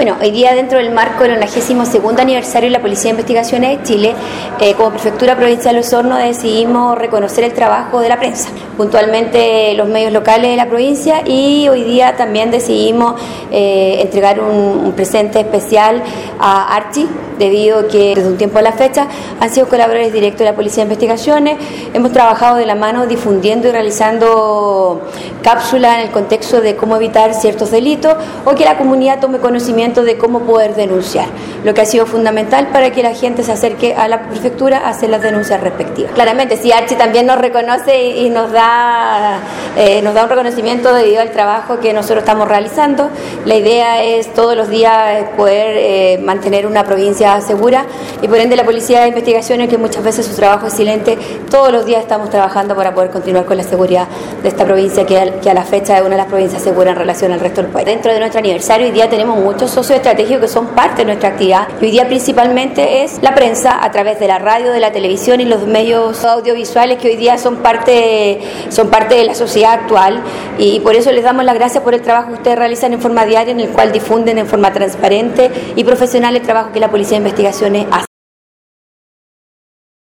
Bueno, hoy día dentro del marco del 92º aniversario de la Policía de Investigaciones de Chile, como Prefectura Provincial de Osorno decidimos reconocer el trabajo de la prensa, puntualmente los medios locales de la provincia, y hoy día también decidimos entregar un presente especial a Archie, debido a que desde un tiempo a la fecha han sido colaboradores directos de la Policía de Investigaciones. Hemos trabajado de la mano difundiendo y realizando cápsulas en el contexto de cómo evitar ciertos delitos o que la comunidad tome conocimiento de cómo poder denunciar, lo que ha sido fundamental para que la gente se acerque a la prefectura a hacer las denuncias respectivas. Claramente, si Archie también nos reconoce y nos da un reconocimiento debido al trabajo que nosotros estamos realizando. La idea es todos los días poder mantener una provincia segura, y por ende la Policía de Investigaciones, que muchas veces su trabajo es silente, todos los días estamos trabajando para poder continuar con la seguridad de esta provincia, que a la fecha es una de las provincias seguras en relación al resto del país. Dentro de nuestro aniversario hoy día tenemos muchos socios estratégicos que son parte de nuestra actividad, y hoy día principalmente es la prensa a través de la radio, de la televisión y los medios audiovisuales, que hoy día son parte de la sociedad actual, y por eso les damos las gracias por el trabajo que ustedes realizan en forma diaria, en el cual difunden en forma transparente y profesional el trabajo que la Policía de Investigaciones hace.